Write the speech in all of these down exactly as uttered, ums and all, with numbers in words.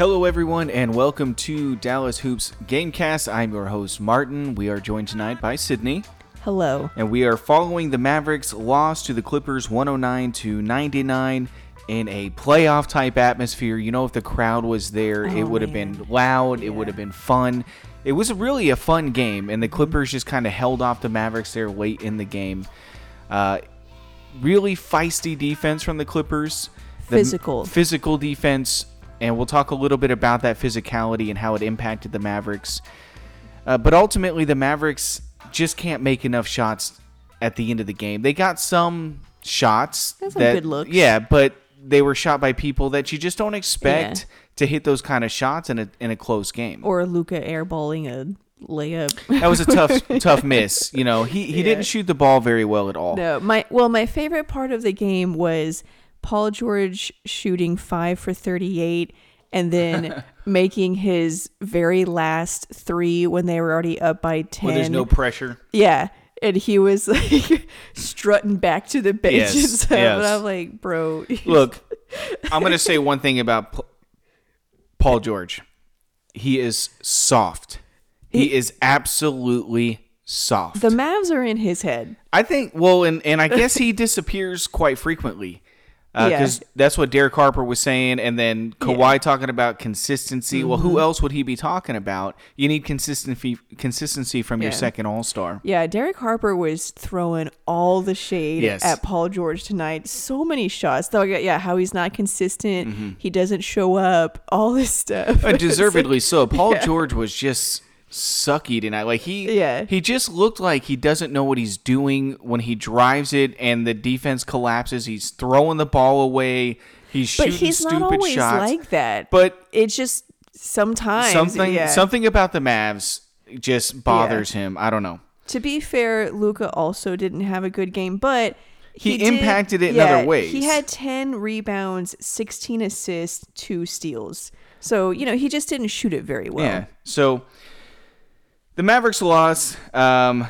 Hello everyone and welcome to Dallas Hoops Gamecast. I'm your host Martin. We are joined tonight by Sydney. Hello. And we are following the Mavericks' loss to the Clippers one oh nine to ninety-nine in a playoff type atmosphere. You know, if the crowd was there, Oh, it would have man. been loud, Yeah. it would have been fun. It was really a fun game, and the Clippers just kind of held off the Mavericks there late in the game. Uh, really feisty defense from the Clippers. The Physical. m- Physical defense. And we'll talk a little bit about that physicality and how it impacted the Mavericks. Uh, but ultimately, the Mavericks just can't make enough shots at the end of the game. They got some shots. Got some that, good looks. Yeah, but they were shot by people that you just don't expect Yeah. to hit those kind of shots in a in a close game. Or Luka airballing a layup. That was a tough tough miss. You know, he, he Yeah. didn't shoot the ball very well at all. No, my well, my favorite part of the game was Paul George shooting five for thirty-eight and then making his very last three when they were already up by ten. When there's no pressure. Yeah. And he was like strutting back to the bench Yes, and stuff. yes. And I'm like, bro. Look, I'm going to say one thing about P- Paul George. He is soft. He He- is absolutely soft. The Mavs are in his head. I think, well, and, and I guess he disappears quite frequently. Because Yeah. that's what Derek Harper was saying. And then Kawhi Yeah. talking about consistency. Mm-hmm. Well, who else would he be talking about? You need consistency consistency from your Yeah. second All-Star. Yeah, Derek Harper was throwing all the shade Yes. at Paul George tonight. So many shots. Though, yeah, how he's not consistent. He doesn't show up. All this stuff. And deservedly so. Paul Yeah. George was just sucky tonight. Like he, Yeah. he just looked like he doesn't know what he's doing when he drives it, and the defense collapses. He's throwing the ball away. He's But shooting he's stupid not always shots. like that. But it's just sometimes something, yeah. something about the Mavs just bothers him. I don't know. To be fair, Luka also didn't have a good game, but He did- impacted it in yeah, other ways. He had ten rebounds, sixteen assists, two steals. So, you know, he just didn't shoot it very well. Yeah. So the Mavericks lost. Um,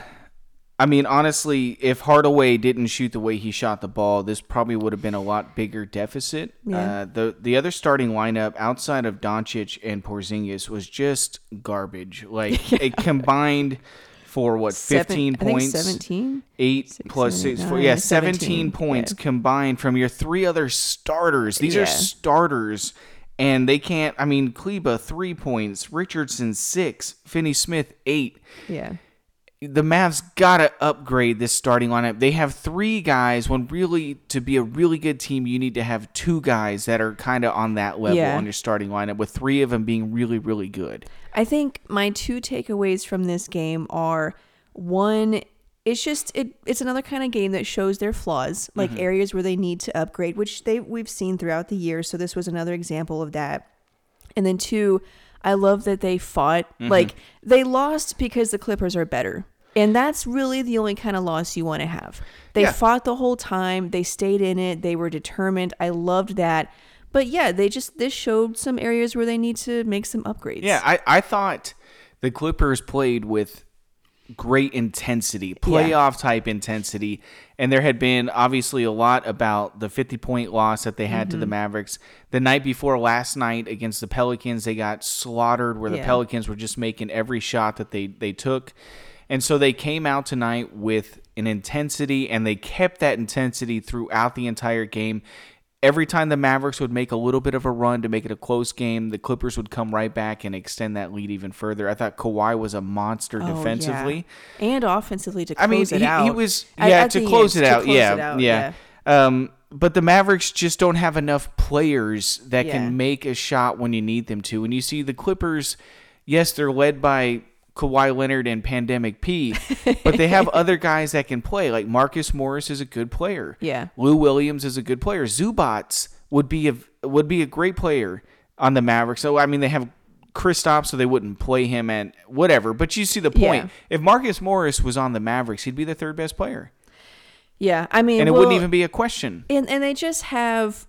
I mean, honestly, if Hardaway didn't shoot the way he shot the ball, this probably would have been a lot bigger deficit. Yeah. Uh, the the other starting lineup outside of Doncic and Porzingis was just garbage. Like it combined for what fifteen Seven, points, I think seventeen. eight Six, plus seven, six, four, nine, yeah, seventeen, seventeen points yeah. combined from your three other starters. These Yeah. are starters. And they can't, I mean, Kleba, three points. Richardson, six. Finney Smith, eight. Yeah. The Mavs got to upgrade this starting lineup. They have three guys when really, to be a really good team, you need to have two guys that are kind of on that level Yeah. on your starting lineup, with three of them being really, really good. I think my two takeaways from this game are, one, it's just it it's another kind of game that shows their flaws, like Mm-hmm. areas where they need to upgrade, which they we've seen throughout the year. So this was another example of that. And then two, I love that they fought. Mm-hmm. Like they lost because the Clippers are better. And that's really the only kind of loss you want to have. They Yeah. fought the whole time. They stayed in it. They were determined. I loved that. But yeah, they just this showed some areas where they need to make some upgrades. Yeah, I, I thought the Clippers played with great intensity, playoff type intensity. And there had been obviously a lot about the fifty point loss that they had to the Mavericks. The night before last night against the Pelicans, they got slaughtered where the Yeah. Pelicans were just making every shot that they, they took. And so they came out tonight with an intensity, and they kept that intensity throughout the entire game. Every time the Mavericks would make a little bit of a run to make it a close game, the Clippers would come right back and extend that lead even further. I thought Kawhi was a monster Oh, defensively. yeah. And offensively to close I mean, it he, out. he was, At- yeah, at to the close end, it to out. close yeah, it out, yeah. Um, but the Mavericks just don't have enough players that Yeah. can make a shot when you need them to. And you see the Clippers, yes, they're led by Kawhi Leonard and Pandemic P, but they have other guys that can play. Like Marcus Morris is a good player. Yeah. Lou Williams is a good player. Zubats would be a would be a great player on the Mavericks. So I mean, they have Kristaps, so they wouldn't play him and whatever. But you see the point. Yeah. If Marcus Morris was on the Mavericks, he'd be the third best player, Yeah, I mean, and it well, wouldn't even be a question. and and they just have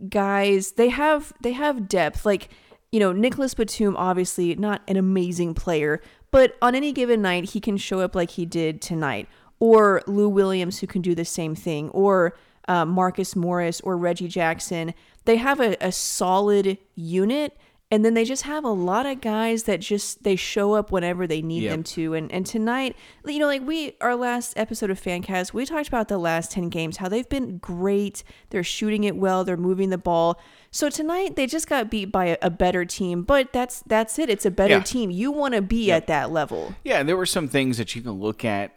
guys. They have they have depth. Like, you know, Nicholas Batum, obviously not an amazing player, but on any given night he can show up like he did tonight. Or Lou Williams, who can do the same thing, or uh, Marcus Morris or Reggie Jackson. They have a, a solid unit, And then they just have a lot of guys that just they show up whenever they need Yep. them to. And and tonight, you know, like we our last episode of Fancast, we talked about the last ten games, how they've been great. They're shooting it well, they're moving the ball. So tonight they just got beat by a, a better team, but that's that's it. It's a better Yeah. team. You want to be Yep. at that level. Yeah, and there were some things that you can look at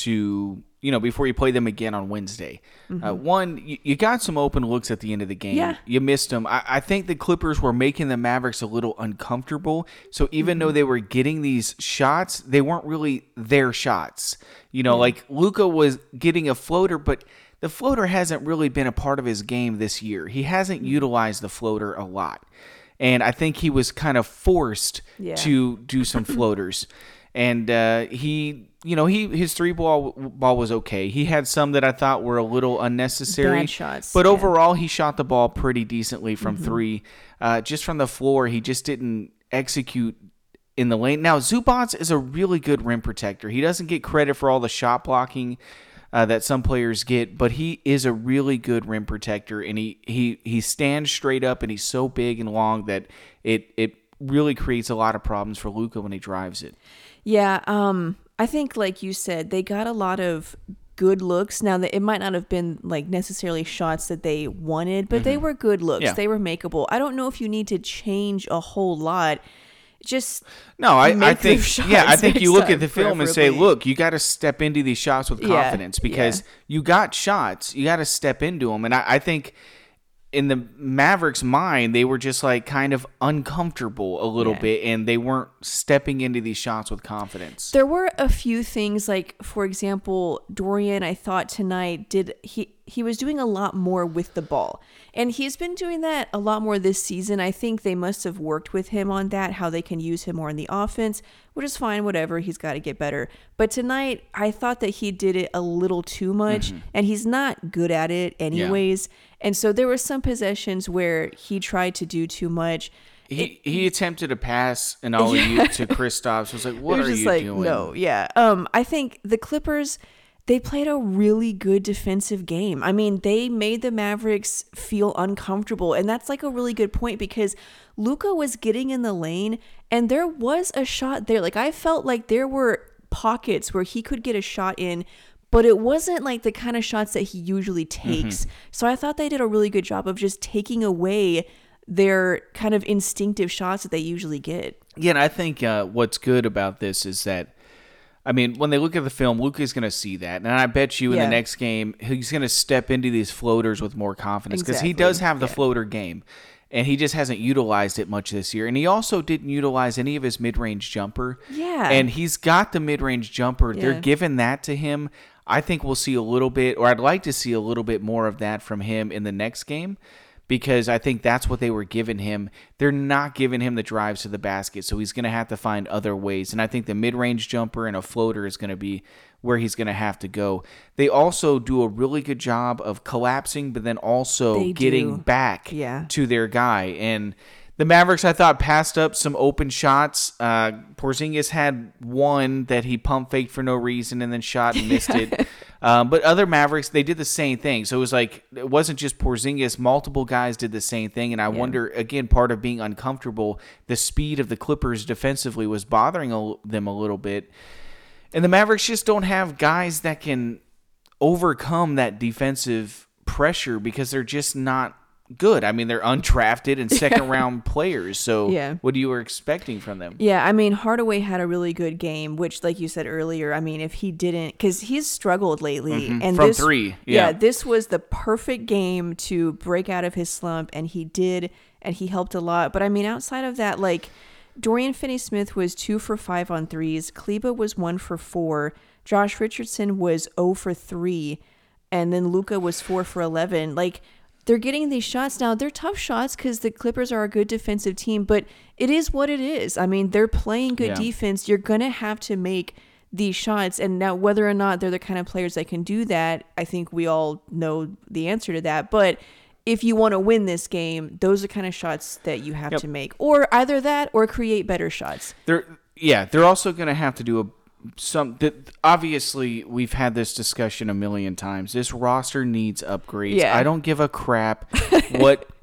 to, you know, before you play them again on Wednesday. Mm-hmm. Uh, one, you, you got some open looks at the end of the game. Yeah. You missed them. I, I think the Clippers were making the Mavericks a little uncomfortable. So even Mm-hmm. though they were getting these shots, they weren't really their shots. You know, like Luka was getting a floater, but the floater hasn't really been a part of his game this year. He hasn't utilized the floater a lot. And I think he was kind of forced Yeah. to do some floaters. And uh, he, you know, he his three ball ball was okay. He had some that I thought were a little unnecessary. Bad shots, But yeah. overall, he shot the ball pretty decently from three. Uh, just from the floor, he just didn't execute in the lane. Now, Zubac is a really good rim protector. He doesn't get credit for all the shot blocking uh, that some players get, but he is a really good rim protector, and he, he, he stands straight up, and he's so big and long that it it really creates a lot of problems for Luka when he drives it. Yeah, um, I think like you said, they got a lot of good looks. Now that it might not have been like necessarily shots that they wanted, but they were good looks. Yeah. They were makeable. I don't know if you need to change a whole lot. Just No, I, I make the think shots yeah, I think you next look time, at the film and say, preferably. look, you got to step into these shots with Yeah, confidence because yeah. you got shots, you got to step into them, and I, I think in the Mavericks' mind, they were just like kind of uncomfortable a little Yeah. bit, and they weren't stepping into these shots with confidence. there were a few things, like for example, Dorian, I thought tonight did he he was doing a lot more with the ball, and he's been doing that a lot more this season. I think they must have worked with him on that, how they can use him more in the offense, which is fine, whatever, he's got to get better. But tonight I thought that he did it a little too much, and he's not good at it anyways. And so there were some possessions where he tried to do too much. He he attempted a pass and all you to Kristaps. Was like, what It was are just you like, doing? no, yeah. Um, I think the Clippers, they played a really good defensive game. I mean, they made the Mavericks feel uncomfortable, and that's like a really good point because Luka was getting in the lane, and there was a shot there. Like I felt like there were pockets where he could get a shot in, but it wasn't like the kind of shots that he usually takes. So I thought they did a really good job of just taking away their kind of instinctive shots that they usually get. Yeah, and I think uh, what's good about this is that, I mean, when they look at the film, Luka's going to see that. And I bet you in Yeah. the next game, he's going to step into these floaters with more confidence because he Exactly. does have the Yeah. floater game. And he just hasn't utilized it much this year. And he also didn't utilize any of his mid-range jumper. Yeah. And he's got the mid-range jumper. They're Yeah. giving that to him. I think we'll see a little bit, or I'd like to see a little bit more of that from him in the next game, because I think that's what they were giving him. They're not giving him the drives to the basket, so he's going to have to find other ways. And I think the mid-range jumper and a floater is going to be where he's going to have to go. They also do a really good job of collapsing, but then also They getting do. back Yeah. to their guy. And the Mavericks, I thought, passed up some open shots. Uh, Porzingis had one that he pump faked for no reason and then shot and missed it. Um, but other Mavericks, they did the same thing. So it was like, it wasn't just Porzingis. Multiple guys did the same thing. And I wonder, again, part of being uncomfortable, the speed of the Clippers defensively was bothering a, them a little bit. And the Mavericks just don't have guys that can overcome that defensive pressure because they're just not good. I mean, they're undrafted and second round players. So Yeah. what you were expecting from them? Yeah, I mean, Hardaway had a really good game, which, like you said earlier, I mean, if he didn't, because he's struggled lately, and From this, three, yeah. this was the perfect game to break out of his slump, and he did, and he helped a lot. But I mean, outside of that, like Dorian Finney-Smith was two for five on threes, Kleba was one for four, Josh Richardson was zero for three, and then Luka was four for eleven. Like, they're getting these shots now. They're tough shots because the Clippers are a good defensive team, but it is what it is. I mean, they're playing good Yeah. defense. You're going to have to make these shots. And now whether or not they're the kind of players that can do that, I think we all know the answer to that. But if you want to win this game, those are the kind of shots that you have Yep. to make. Or either that or create better shots. They're yeah, they're also going to have to do a some that obviously we've had this discussion a million times. This roster needs upgrades. Yeah. I don't give a crap what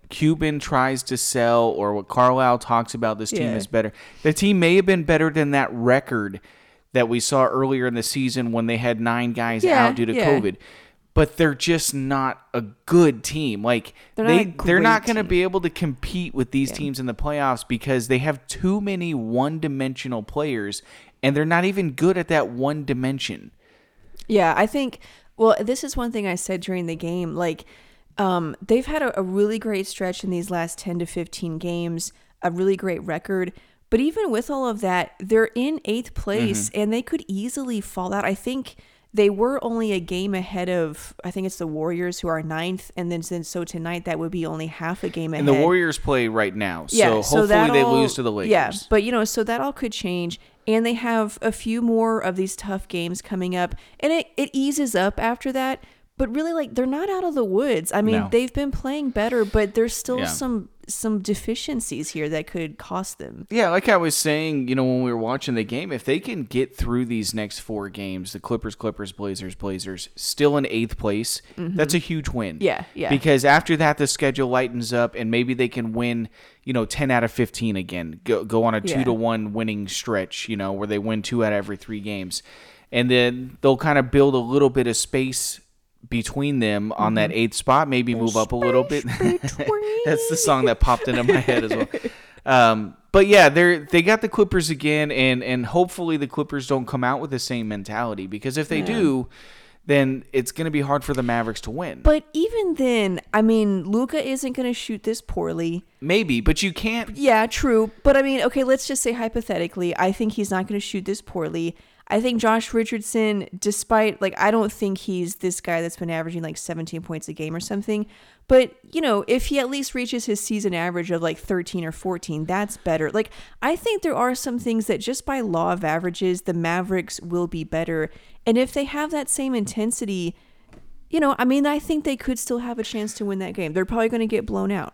Cuban tries to sell or what Carlisle talks about this team Yeah. is better. The team may have been better than that record that we saw earlier in the season when they had nine guys Yeah, out due to yeah. COVID. But they're just not a good team. Like They're they not a they're not great going to team. be able to compete with these teams in the playoffs because they have too many one-dimensional players and they're not even good at that one dimension. Yeah, I think, well, this is one thing I said during the game. Like, um, they've had a, a really great stretch in these last ten to fifteen games, a really great record. But even with all of that, they're in eighth place Mm-hmm. and they could easily fall out. I think they were only a game ahead of, I think it's the Warriors who are ninth. And then, then so tonight, that would be only half a game ahead. And the Warriors play right now. So Yeah, hopefully that they all- lose to the Lakers. Yeah, but you know, so that all could change. And they have a few more of these tough games coming up. And it, it eases up after that. But really, like, they're not out of the woods. I mean, No. they've been playing better, but there's still Yeah. some some deficiencies here that could cost them. Yeah, like I was saying, you know, when we were watching the game, if they can get through these next four games, the Clippers, Clippers, Blazers, Blazers, still in eighth place, that's a huge win. Yeah, yeah. Because after that, the schedule lightens up, and maybe they can win, you know, ten out of fifteen again. Go go on a two Yeah. to one winning stretch, you know, where they win two out of every three games, and then they'll kind of build a little bit of space between them on that eighth spot. Maybe move up a little bit. That's the song that popped into my head as well. Um, but yeah, they're they got the Clippers again, and and hopefully the Clippers don't come out with the same mentality, because if they do, then it's going to be hard for the Mavericks to win. But even then, I mean, Luka isn't going to shoot this poorly. Maybe, but you can't. Yeah, true. But I mean, okay, let's just say hypothetically, I think he's not going to shoot this poorly. I think Josh Richardson, despite, like, I don't think he's this guy that's been averaging like seventeen points a game or something. But, you know, if he at least reaches his season average of like thirteen or fourteen, that's better. Like, I think there are some things that just by law of averages, the Mavericks will be better. And if they have that same intensity, you know, I mean, I think they could still have a chance to win that game. They're probably going to get blown out.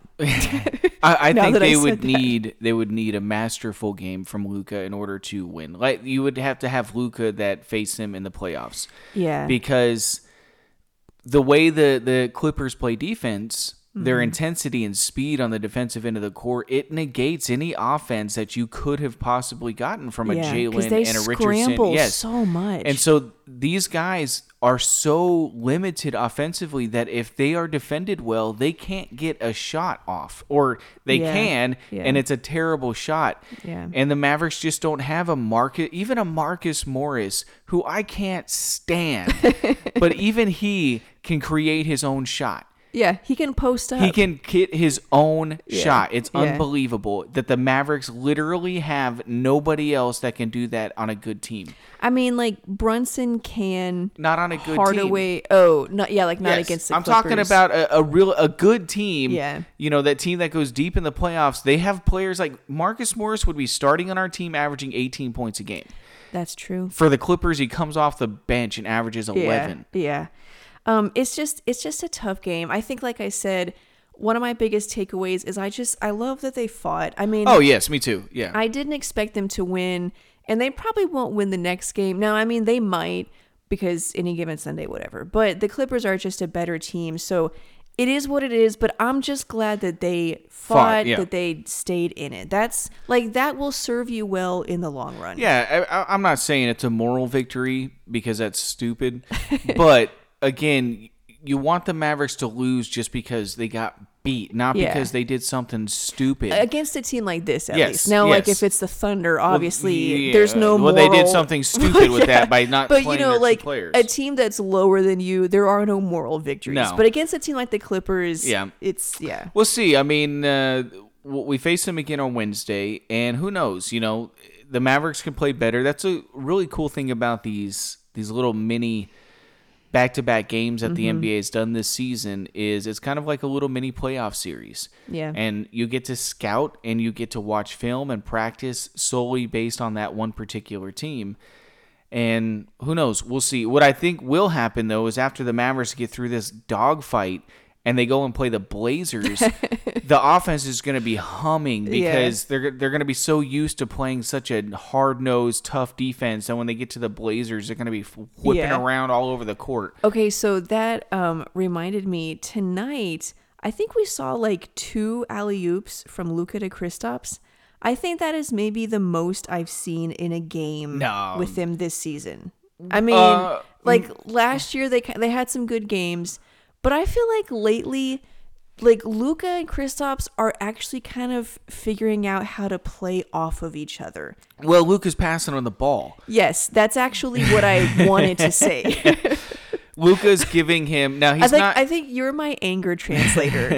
I, I Now think that I they said would that. need they would need a masterful game from Luka in order to win. Like you would have to have Luka that face him in the playoffs. Yeah. Because the way the the Clippers play defense, their Mm-hmm. intensity and speed on the defensive end of the court, it negates any offense that you could have possibly gotten from a Yeah, 'cause Jalen they and a scramble Richardson. Yes. so much. And so these guys are so limited offensively that if they are defended well, they can't get a shot off, or they Yeah, can, yeah. and it's a terrible shot. Yeah. And the Mavericks just don't have a market, even a Marcus Morris, who I can't stand, but even he can create his own shot. Yeah, he can post up. He can hit his own Yeah, shot. It's yeah. unbelievable that the Mavericks literally have nobody else that can do that on a good team. I mean, like Brunson can. Not on a good team. Hardaway. Oh, not yeah, like not Yes, against the I'm Clippers. talking about a, a real a good team. Yeah. You know, that team that goes deep in the playoffs. They have players like Marcus Morris would be starting on our team averaging eighteen points a game. That's true. For the Clippers, he comes off the bench and averages eleven. Yeah. Yeah. Um, it's just it's just a tough game. I think, like I said, one of my biggest takeaways is I just I love that they fought. I mean, Oh, yes, me too. Yeah. I didn't expect them to win, and they probably won't win the next game. Now, I mean, they might, because any given Sunday, whatever. But the Clippers are just a better team, so it is what it is. But I'm just glad that they fought, Fought, yeah. that they stayed in it. That's like that will serve you well in the long run. Yeah, I, I- I'm not saying it's a moral victory because that's stupid. But, again, you want the Mavericks to lose just because they got beat, not Yeah. because they did something stupid. Against a team like this, at Yes, least. Now, like yes. if it's the Thunder, Well, obviously yeah, there's no well, moral. they did something stupid with that by not But playing you know, their like two players. a team that's lower than you, there are no moral victories. No. But against a team like the Clippers, Yeah. it's yeah. We'll see. I mean, uh, w- we face them again on Wednesday, and who knows? You know, the Mavericks can play better. That's a really cool thing about these these little mini back-to-back games that Mm-hmm. the N B A has done this season. Is it's kind of like a little mini playoff series. Yeah. And you get to scout and you get to watch film and practice solely based on that one particular team. And who knows? We'll see. What I think will happen, though, is after the Mavericks get through this dogfight and they go and play the Blazers, the offense is going to be humming because they're they're going to be so used to playing such a hard-nosed, tough defense. And when they get to the Blazers, they're going to be whipping Yeah. around all over the court. Okay, so that um reminded me tonight. I think we saw like two alley-oops from Luka to Kristaps. I think that is maybe the most I've seen in a game No. with him this season. I mean, Uh, like last year they they had some good games, but I feel like lately, like Luka and Kristaps are actually kind of figuring out how to play off of each other. Well, Luka's passing on the ball. Yes, that's actually what I wanted to say. Luka's giving him now. He's I think not. I think you're my anger translator.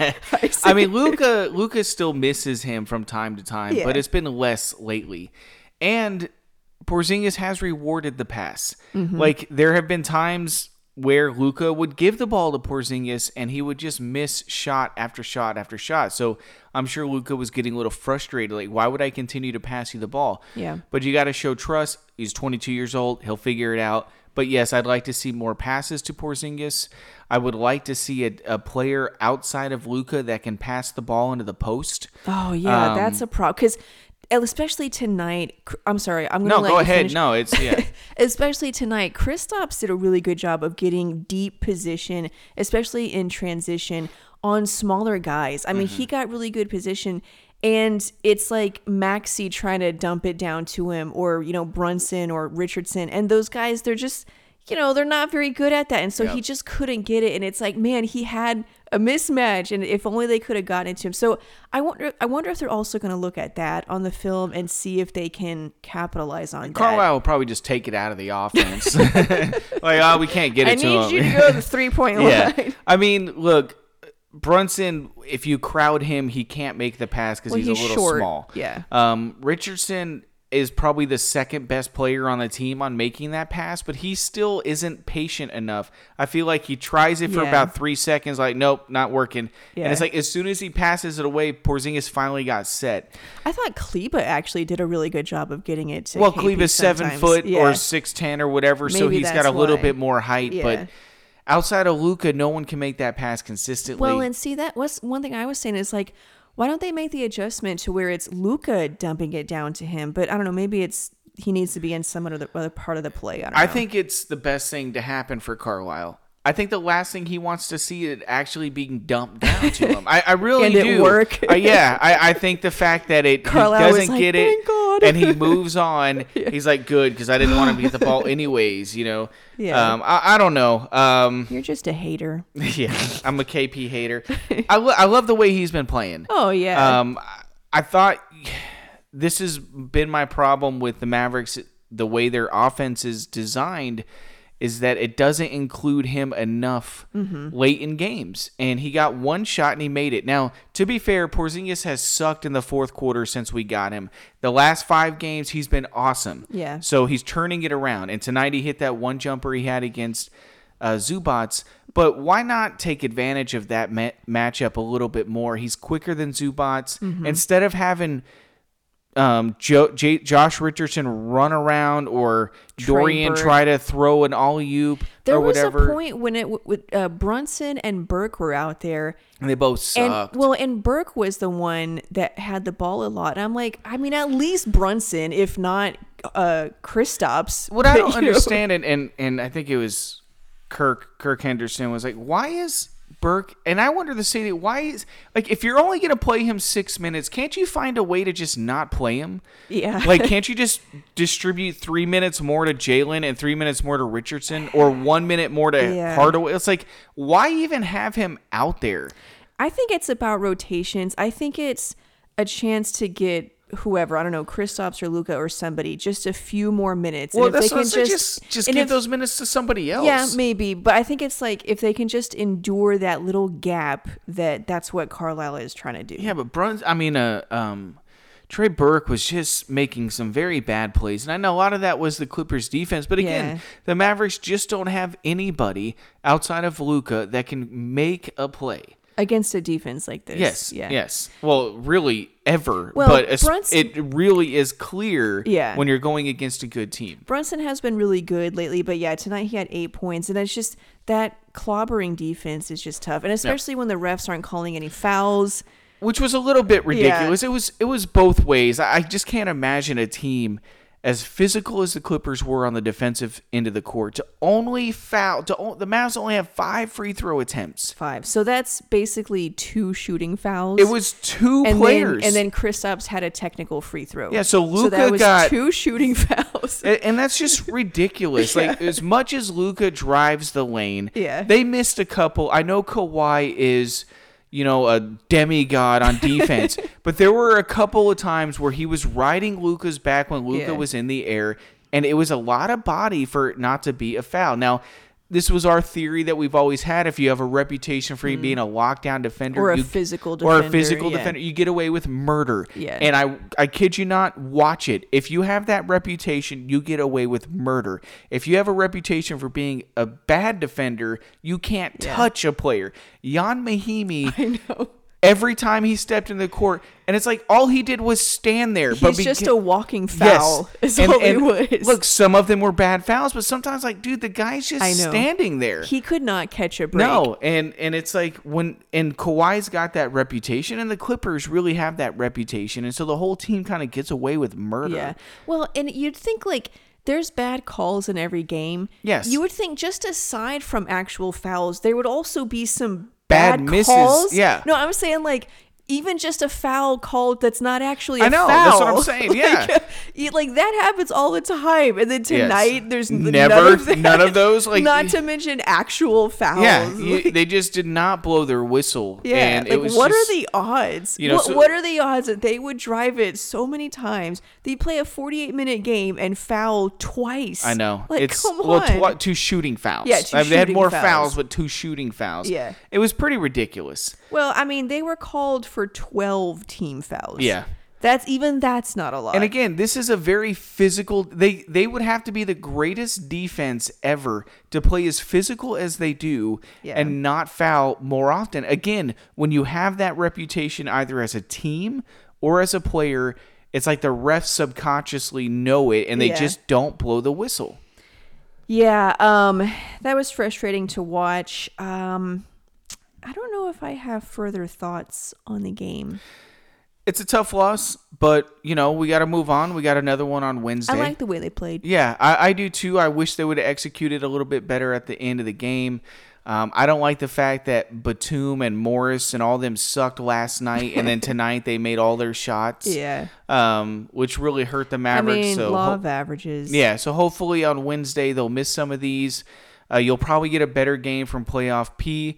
I mean, Luka. Luka still misses him from time to time, Yeah. but it's been less lately. And Porzingis has rewarded the pass. Mm-hmm. Like there have been times where Luka would give the ball to Porzingis and he would just miss shot after shot after shot. So I'm sure Luka was getting a little frustrated. Like, why would I continue to pass you the ball? Yeah. But you got to show trust. He's twenty-two years old. He'll figure it out. But yes, I'd like to see more passes to Porzingis. I would like to see a, a player outside of Luka that can pass the ball into the post. Oh yeah, Um, that's a problem because especially tonight. I'm sorry, I'm gonna No, let go you ahead. finish. No, it's yeah. Especially tonight, Kristaps did a really good job of getting deep position, especially in transition on smaller guys. I mean, Mm-hmm. he got really good position. And it's like Maxey trying to dump it down to him, or, you know, Brunson or Richardson. And those guys, they're just, you know, they're not very good at that. And so Yep. he just couldn't get it. And it's like, man, he had a mismatch. And if only they could have gotten it to him. So I wonder, I wonder if they're also going to look at that on the film and see if they can capitalize on that. Carlisle will probably just take it out of the offense. Like, oh, we can't get it I to need him. you to go to the three point Yeah. line. I mean, look, Brunson, if you crowd him, he can't make the pass because Well, he's, he's a little short. small. Yeah. Um, Richardson is probably the second best player on the team on making that pass, but he still isn't patient enough. I feel like he tries it for Yeah. about three seconds, like, nope, not working. Yeah. And it's like as soon as he passes it away, Porzingis finally got set. I thought Kleba actually did a really good job of getting it to Well, K P Kleba's seven sometimes. foot Yeah. or six ten or whatever, so Maybe he's got that's a little why. bit more height. Yeah. But outside of Luka, no one can make that pass consistently. Well, and see, that was one thing I was saying is like, why don't they make the adjustment to where it's Luka dumping it down to him? But I don't know, maybe it's he needs to be in some other, other part of the play. I don't know. I think it's the best thing to happen for Carlisle. I think the last thing he wants to see it actually being dumped down to him. I, I really And it do. work. Uh, yeah, I, I think the fact that it he Carlisle was doesn't like, get it "Thank God." and he moves on, he's like, good, because I didn't want him to get the ball anyways. You know. Yeah. Um, I, I don't know. Um, You're just a hater. yeah, I'm a K P hater. I lo- I love the way he's been playing. Oh yeah. Um, I- I thought this has been my problem with the Mavericks. The way their offense is designed is that it doesn't include him enough Mm-hmm. late in games. And he got one shot and he made it. Now, to be fair, Porzingis has sucked in the fourth quarter since we got him. The last five games, he's been awesome. Yeah. So he's turning it around. And tonight he hit that one jumper he had against uh, Zubats. But why not take advantage of that ma- matchup a little bit more? He's quicker than Zubats. Mm-hmm. Instead of having um, jo- J- Josh Richardson run around or Trey Dorian Burke. try to throw an alley-oop there or was whatever. a point when it with uh, Brunson and Burke were out there. And they both sucked. And well, and Burke was the one that had the ball a lot. And I'm like, I mean, at least Brunson, if not uh, Kristaps. what I but, don't you know. understand, and, and, and I think it was Kirk Kirk Henderson was like, why is Burke, and I wonder the same, why is, like, if you're only going to play him six minutes, can't you find a way to just not play him? Yeah. Like, can't you just distribute three minutes more to Jalen and three minutes more to Richardson or one minute more to Yeah. Hardaway? It's like, why even have him out there? I think it's about rotations. I think it's a chance to get whoever, I don't know, Kristaps or Luka or somebody, just a few more minutes. Well, and if that's they what can I'm saying, just just, just and give if- those minutes to somebody else. Yeah, maybe, but I think it's like if they can just endure that little gap, that that's what Carlisle is trying to do. Yeah, but Bruns, I mean, uh, um, Trey Burke was just making some very bad plays. And I know a lot of that was the Clippers defense, but again, Yeah. the Mavericks just don't have anybody outside of Luka that can make a play. Against a defense like this. Yes, Yeah. yes. Well, really, ever. Well, but it's- Brunson- it really is clear Yeah. when you're going against a good team. Brunson has been really good lately, but yeah, tonight he had eight points, and it's just that clobbering defense is just tough, and especially when the refs aren't calling any fouls. Which was a little bit ridiculous. It was it was both ways. I I just can't imagine a team as physical as the Clippers were on the defensive end of the court, to only foul, to o- the Mavs only have five free throw attempts. Five. So that's basically two shooting fouls. It was two and players. Then, and then Kristaps had a technical free throw. Yeah, so Luka so that was got two shooting fouls. and, and that's just ridiculous. Yeah. Like, as much as Luka drives the lane, Yeah. they missed a couple. I know Kawhi is, you know, a demigod on defense, but there were a couple of times where he was riding Luka's back when Luka Yeah. was in the air, and it was a lot of body for it not to be a foul. Now, this was our theory that we've always had. If you have a reputation for being a lockdown defender, Or a you, physical or defender, a physical yeah. defender, you get away with murder. Yeah. And I, I kid you not, watch it. If you have that reputation, you get away with murder. If you have a reputation for being a bad defender, you can't Yeah. touch a player. Jan Mahimi, I know. every time he stepped in the court, and it's like all he did was stand there. He's but beca- just a walking foul. Yes. Is And- all and he was. Look, some of them were bad fouls, but sometimes, like, dude, the guy's just I know. standing there. He could not catch a break. No, and and it's like when and Kawhi's got that reputation, and the Clippers really have that reputation, and so the whole team kind of gets away with murder. Yeah. Well, and you'd think like there's bad calls in every game. Yes. You would think just aside from actual fouls, there would also be some Bad bad, misses, calls. yeah. No, I'm saying like even just a foul called that's not actually a I know, foul. that's what I'm saying, yeah. Like, you- like that happens all the time. And then Yes. tonight there's n- Never- none of, that. none of those, like- not to mention actual fouls. Yeah, you, Like, they just did not blow their whistle. yeah, and like it was what just, are the odds? you know, what, so- what are the odds that they would drive it so many times? They play a forty-eight minute game and foul twice. I know. Like, it's come well, on. tw- two shooting fouls. Yeah, two I mean, they had shooting more fouls. fouls, but two shooting fouls. Yeah. It was pretty ridiculous. Well, I mean, they were called for twelve team fouls. Yeah. That's even that's not a lot. And again, this is a very physical. They they would have to be the greatest defense ever to play as physical as they do Yeah. and not foul more often. Again, when you have that reputation either as a team or as a player, it's like the refs subconsciously know it and they Yeah. just don't blow the whistle. Yeah, um, that was frustrating to watch. Um, I don't know if I have further thoughts on the game. It's a tough loss, but you know we got to move on. We got another one on Wednesday. I like the way they played. Yeah, I, I do too. I wish they would have executed a little bit better at the end of the game. Um, I don't like the fact that Batum and Morris and all them sucked last night, and then tonight they made all their shots. Yeah. Um, which really hurt the I Mavericks. mean, so law ho- of averages. yeah, so hopefully on Wednesday they'll miss some of these. Uh, you'll probably get a better game from Playoff P,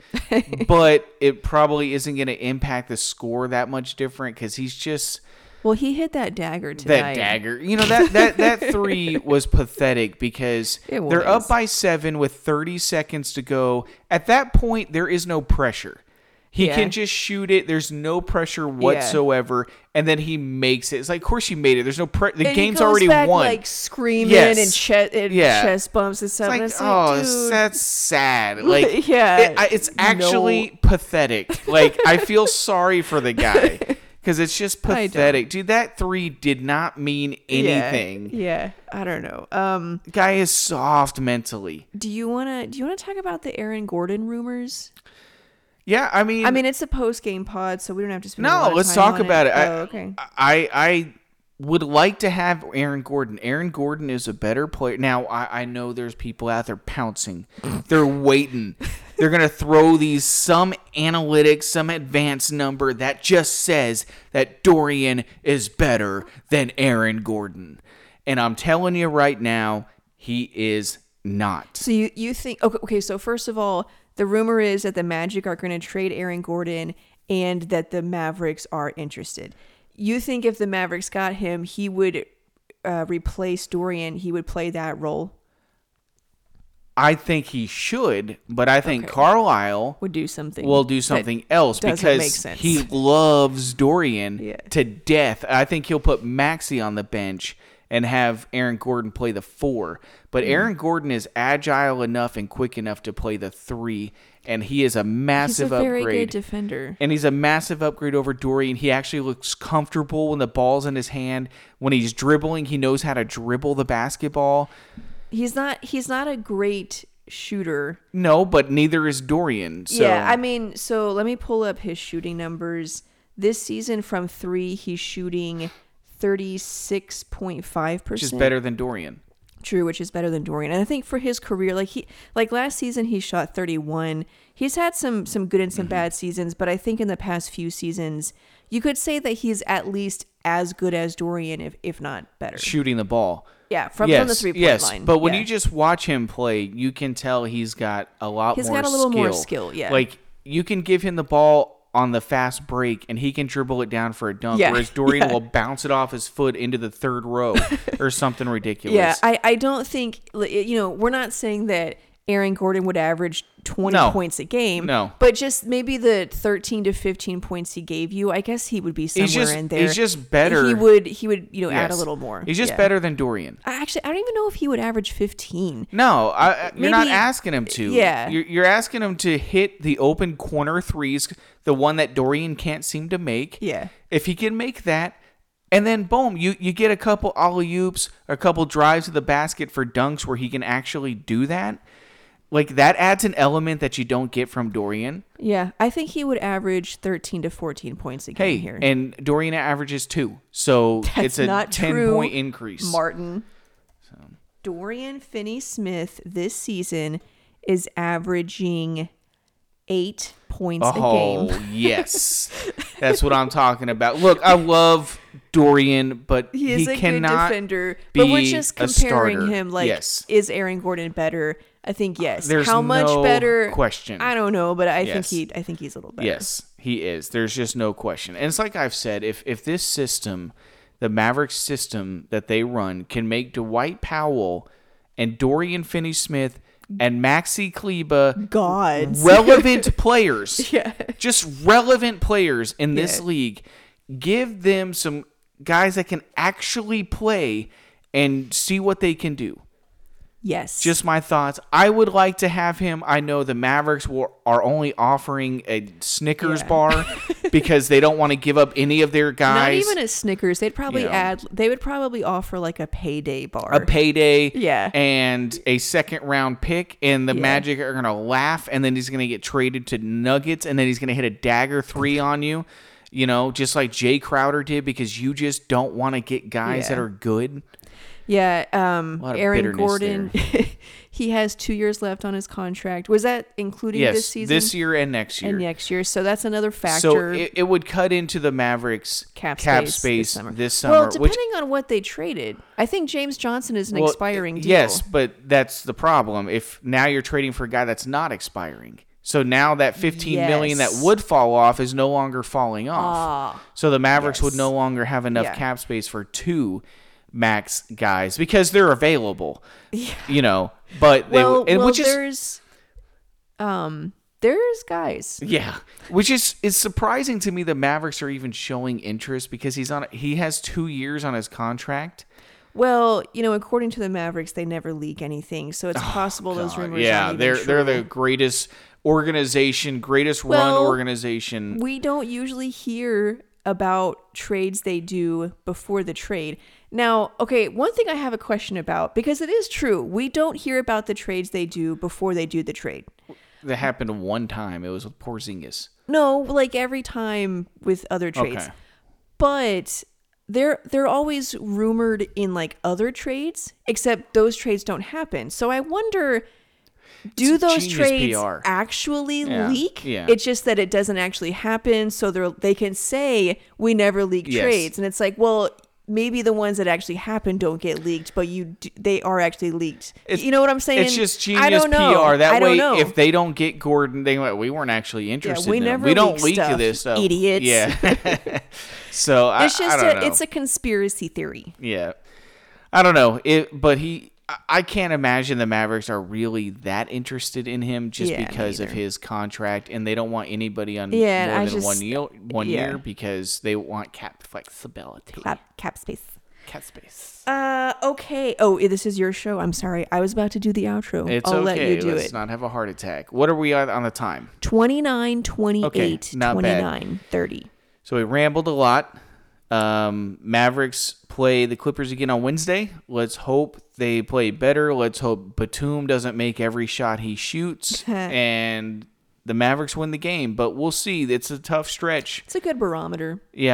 but it probably isn't going to impact the score that much different because he's just Well, he hit that dagger tonight. that dagger. You know, that, that, that three was pathetic because It they're up was. by seven with thirty seconds to go. At that point, there is no pressure. He Yeah. can just shoot it. There's no pressure whatsoever. And then he makes it. It's like, of course you made it. There's no pre- The And game's he goes already back, won. like screaming Yes. and, che- and Yeah. chest bumps and stuff. It's and like, it's like, oh, dude, that's sad. Like, Yeah, it- I- it's actually pathetic. Like, I feel sorry for the guy because it's just I don't. pathetic, dude. That three did not mean anything. Yeah, yeah, I don't know. Um, Guy is soft mentally. do you wanna do you wanna talk about the Aaron Gordon rumors? Yeah, I mean, I mean, it's a post game pod, so we don't have to spend. a no. lot of Let's time talk on about it. it. I, Oh, okay. I I would like to have Aaron Gordon. Aaron Gordon is a better player. Now, I, I know there's people out there pouncing. They're waiting. They're going to throw these some analytics, some advanced number that just says that Dorian is better than Aaron Gordon. And I'm telling you right now, he is not. So you you think okay? Okay, so first of all, the rumor is that the Magic are going to trade Aaron Gordon and that the Mavericks are interested. You think if the Mavericks got him, he would uh, replace Dorian? He would play that role? I think he should, but I think Okay. Carlisle Would do something? will do that something else doesn't because make sense. he loves Dorian Yeah. to death. I think he'll put Maxey on the bench and have Aaron Gordon play the four. But Mm-hmm. Aaron Gordon is agile enough and quick enough to play the three, and he is a He's a massive very upgrade. good defender. And he's a massive upgrade over Dorian. He actually looks comfortable when the ball's in his hand. When he's dribbling, he knows how to dribble the basketball. He's not. He's not a great shooter. No, but neither is Dorian. So. Yeah, I mean, so let me pull up his shooting numbers. This season from three, he's shooting thirty-six point five percent. Which is better than Dorian. True, which is better than Dorian. And I think for his career, like he like last season he shot thirty-one. He's had some some good and some mm-hmm. bad seasons, but I think in the past few seasons you could say that he's at least as good as Dorian, if if not better. Shooting the ball. Yeah, from, yes, from the three-point yes. line. But when yeah. you just watch him play, you can tell he's got a lot he's more skill. He's got a little skill. more skill, yeah. Like, you can give him the ball on the fast break, and he can dribble it down for a dunk, yeah. whereas Dorian yeah. will bounce it off his foot into the third row or something ridiculous. Yeah, I, I don't think, you know, we're not saying that Aaron Gordon would average twenty no. points a game. No. But just maybe the thirteen to fifteen points he gave you, I guess he would be somewhere he's just, in there. He's just better. He would, he would you know, yes. add a little more. He's just yeah. better than Dorian. I actually, I don't even know if he would average fifteen. No, I, you're maybe, not asking him to. Yeah. You're, you're asking him to hit the open corner threes, the one that Dorian can't seem to make. Yeah. If he can make that, and then boom, you, you get a couple alley-oops, a couple drives to the basket for dunks where he can actually do that. Like, that adds an element that you don't get from Dorian. Yeah, I think he would average thirteen to fourteen points a game hey, here. And Dorian averages two. So That's it's a not ten-point true, increase. Martin. So. Dorian Finney-Smith this season is averaging eight points oh, a game. yes. That's what I'm talking about. Look, I love Dorian, but he is he a cannot good defender. Be but we're just comparing a him. Like, yes. is Aaron Gordon better? I think yes. There's How much no better? question. I don't know, but I yes. think he. I think he's a little better. Yes, he is. There's just no question. And it's like I've said, if if this system, the Mavericks system that they run, can make Dwight Powell and Dorian Finney-Smith and Maxi Kleber gods relevant players, yeah, just relevant players in this yeah. league, give them some guys that can actually play and see what they can do. Yes. Just my thoughts. I would like to have him. I know the Mavericks will, are only offering a Snickers yeah. bar because they don't want to give up any of their guys. Not even a Snickers. They'd probably You know. add. They would probably offer like a payday bar. A payday, Yeah. and a second round pick, and the Yeah. Magic are gonna laugh, and then he's gonna get traded to Nuggets, and then he's gonna hit a dagger three on you. You know, just like Jay Crowder did, because you just don't want to get guys Yeah. that are good. Yeah, um, A lot of Aaron bitterness Gordon, he has two years left on his contract. Was that including Yes, this season? this year and next year. And next year. So that's another factor. So it, it would cut into the Mavericks cap, cap space, space this summer. this summer. Well, depending which, on what they traded. I think James Johnson is an well, expiring deal. Yes, but that's the problem. If now you're trading for a guy that's not expiring. So now that fifteen yes. million that would fall off is no longer falling off. Ah, so the Mavericks yes. would no longer have enough Yeah. cap space for two max guys because they're available. Yeah. You know, but they well, and well which is there's, um, there's guys. yeah, which is is surprising to me. The Mavericks are even showing interest because he's on. He has two years on his contract. Well, you know, according to the Mavericks, they never leak anything, so it's possible those God, rumors. yeah, aren't even they're true. they're the greatest organization, greatest Well, run organization. We don't usually hear about trades they do before the trade. Now, okay, one thing I have a question about, because it is true, we don't hear about the trades they do before they do the trade. That happened one time. It was with Porzingis. No, like every time with other trades. Okay. But they're they're always rumored in like other trades, except those trades don't happen. So I wonder, do It's those genius trades P R. actually Yeah, leak? yeah. It's just that it doesn't actually happen, so they they can say we never leak Yes. trades, and it's like, well, maybe the ones that actually happen don't get leaked, but you do, they are actually leaked. It's- you know what I'm saying? It's just I genius don't know. P R. That I don't way, know. if they don't get Gordon, they went, we weren't actually interested we in him. never We don't leak leak stuff, this stuff. idiots. Yeah. so I, it's just I don't a, know. it's a conspiracy theory. Yeah. I don't know. It, but he, I- I can't imagine the Mavericks are really that interested in him just Yeah, me because of either. his contract, and they don't want anybody on Yeah, more I than just- one year, one yeah. year because they want cap flexibility. Cap, cap space. Cap space. Uh, okay. Oh, this is your show. I'm sorry. I was about to do the outro. It's I'll okay. let you do Let's it. not have a heart attack. What are we at on the time? twenty-nine, twenty-eight, Okay, not bad. twenty-nine, thirty. So we rambled a lot. Um, Mavericks play the Clippers again on Wednesday. Let's hope they play better. Let's hope Batum doesn't make every shot he shoots and the Mavericks win the game. But we'll see. It's a tough stretch. It's a good barometer. Yeah.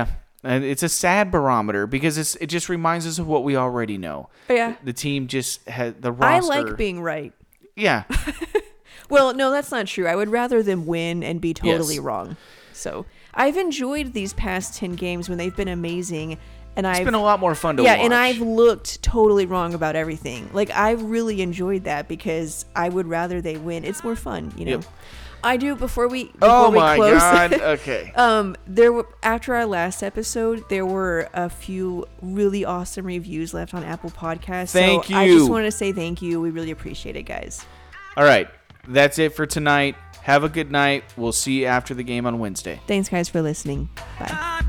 And it's a sad barometer because it's, it just reminds us of what we already know. Yeah. The, the team just had the I roster. like being right. Yeah. Well, no, that's not true. I would rather them win and be totally Yes. wrong. So I've enjoyed these past ten games when they've been amazing. And It's I've been a lot more fun to yeah, watch. and I've looked totally wrong about everything. Like, I've really enjoyed that because I would rather they win. It's more fun, you know. Yep. I do before we before Oh we my close. God. Okay. um, there were after our last episode, there were a few really awesome reviews left on Apple Podcasts. Thank so I you. just want to say thank you. We really appreciate it, guys. All right. That's it for tonight. Have a good night. We'll see you after the game on Wednesday. Thanks, guys, for listening. Bye.